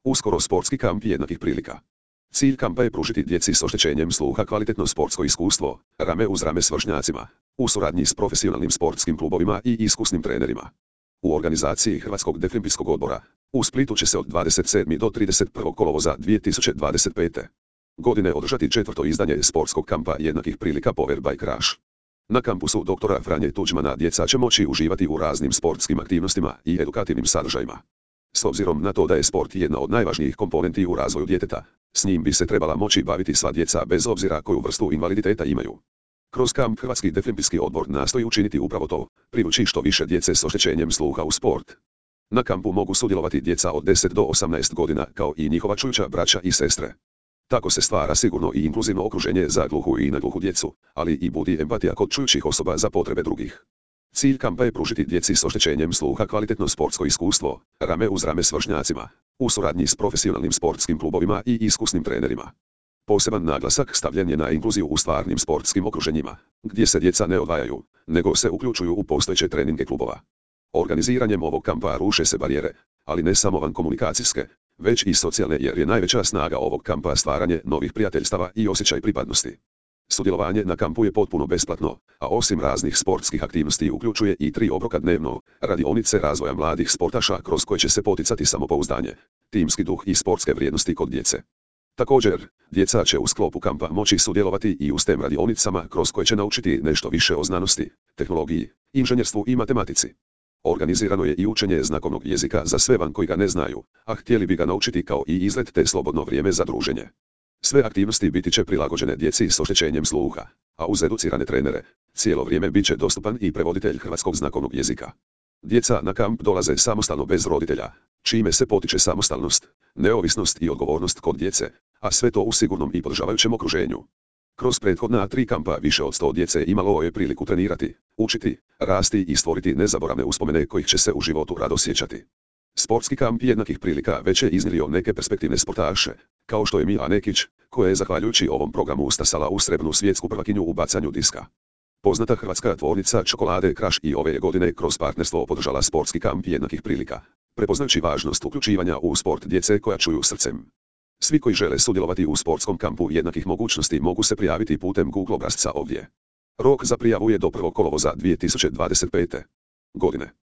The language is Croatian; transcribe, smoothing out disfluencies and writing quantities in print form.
Uskoro sportski kamp jednakih prilika. Cilj kampa je pružiti djeci s oštećenjem sluha kvalitetno sportsko iskustvo, rame uz rame s vršnjacima, u suradnji s profesionalnim sportskim klubovima i iskusnim trenerima. U organizaciji Hrvatskog deaflimpijskog odbora, u Splitu će se od 27. do 31. kolovoza 2025. godine održati 4. izdanje sportskog kampa jednakih prilika Powered by Crash. Na kampusu dr. Franje Tuđmana djeca će moći uživati u raznim sportskim aktivnostima i edukativnim sadržajima. S obzirom na to da je sport jedna od najvažnijih komponenti u razvoju djeteta, s njim bi se trebala moći baviti sva djeca bez obzira koju vrstu invaliditeta imaju. Kroz kamp Hrvatski deaflimpijski odbor nastoji učiniti upravo to, privući što više djece s oštećenjem sluha u sport. Na kampu mogu sudjelovati djeca od 10 do 18 godina kao i njihova čujuća braća i sestre. Tako se stvara sigurno i inkluzivno okruženje za gluhu i nagluhu djecu, ali i budi empatija kod čujućih osoba za potrebe drugih. Cilj kampa je pružiti djeci s oštećenjem sluha kvalitetno sportsko iskustvo, rame uz rame s vršnjacima, u suradnji s profesionalnim sportskim klubovima i iskusnim trenerima. Poseban naglasak stavljen je na inkluziju u stvarnim sportskim okruženjima, gdje se djeca ne odvajaju, nego se uključuju u postojeće treninge klubova. Organiziranjem ovog kampa ruše se barijere, ali ne samo vankomunikacijske, već i socijalne, jer je najveća snaga ovog kampa stvaranje novih prijateljstava i osjećaj pripadnosti. Sudjelovanje na kampu je potpuno besplatno, a osim raznih sportskih aktivnosti uključuje i 3 obroka dnevno, radionice razvoja mladih sportaša kroz koje će se poticati samopouzdanje, timski duh i sportske vrijednosti kod djece. Također, djeca će u sklopu kampa moći sudjelovati i u STEM radionicama kroz koje će naučiti nešto više o znanosti, tehnologiji, inženjerstvu i matematici. Organizirano je i učenje znakovnog jezika za sve van koji ga ne znaju, a htjeli bi ga naučiti kao i izlet te slobodno vrijeme za druženje. Sve aktivnosti biti će prilagođene djeci s oštećenjem sluha, a uz educirane trenere, cijelo vrijeme bit će dostupan i prevoditelj hrvatskog znakovnog jezika. Djeca na kamp dolaze samostalno bez roditelja, čime se potiče samostalnost, neovisnost i odgovornost kod djece, a sve to u sigurnom i podržavajućem okruženju. Kroz prethodna 3 kampa više od 100 djece imalo je priliku trenirati, učiti, rasti i stvoriti nezaboravne uspomene kojih će se u životu rado sjećati. Sportski kamp jednakih prilika već je iznjedrio neke perspektivne sportaše, kao što je Mija Nekić, koja je zahvaljujući ovom programu stasala u srebrnu svjetsku prvakinju u bacanju diska. Poznata hrvatska tvornica čokolade Crash i ove godine kroz partnerstvo podržala sportski kamp jednakih prilika, prepoznajući važnost uključivanja u sport djece koja čuju srcem. Svi koji žele sudjelovati u sportskom kampu jednakih mogućnosti mogu se prijaviti putem Google obrasca ovdje. Rok za prijavu je do 1. kolovoza 2025. godine.